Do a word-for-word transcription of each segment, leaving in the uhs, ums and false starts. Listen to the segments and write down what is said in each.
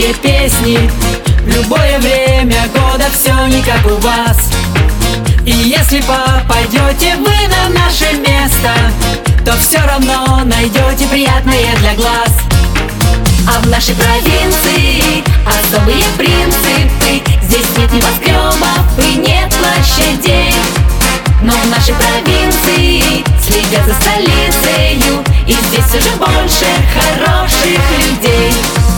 новые песни. В любое время года все не как у вас. И если попадете вы на наше место, то все равно найдете приятное для глаз. А в нашей провинции особые принципы. Здесь нет небоскребов и нет площадей. Но в нашей провинции следят за столицею, и здесь все же больше хороших людей.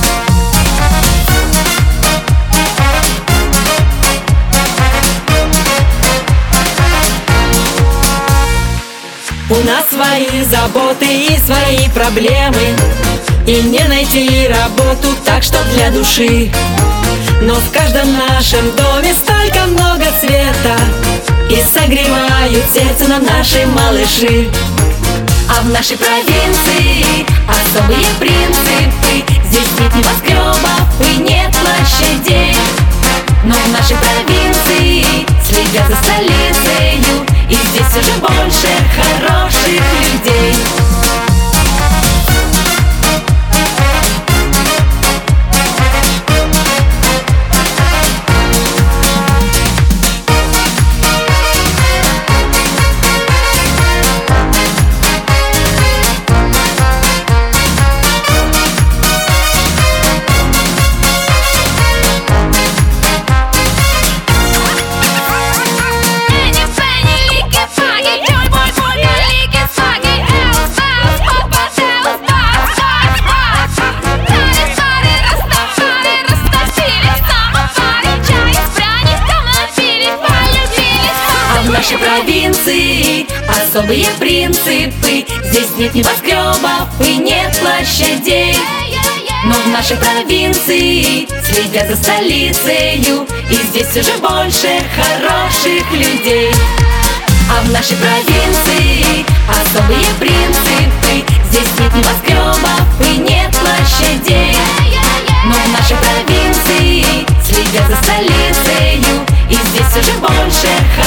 У нас свои заботы и свои проблемы, и не найти работу так, что для души. Но в каждом нашем доме столько много света, и согревают сердце нам наши малыши. А в нашей провинции особые принципы. Здесь нет небоскребов и нет площадей. Но в нашей провинции следят за столицею, и здесь все же больше хороших людей. В нашей провинции особые принципы. Здесь нет небоскребов и нет площадей. Но в нашей провинции следят за столицею, и здесь все же больше хороших людей. А в нашей провинции особые принципы. Здесь нет небоскребов и нет площадей. Но в нашей провинции следят за столицею, и здесь все же больше хороших людей.